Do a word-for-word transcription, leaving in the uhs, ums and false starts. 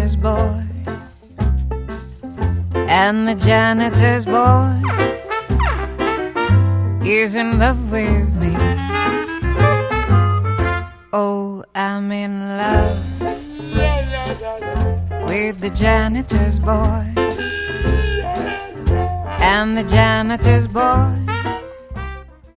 janitor's boy. And the janitor's boy is in love with me. Oh, I'm in love with the janitor's boy. And the janitor's boy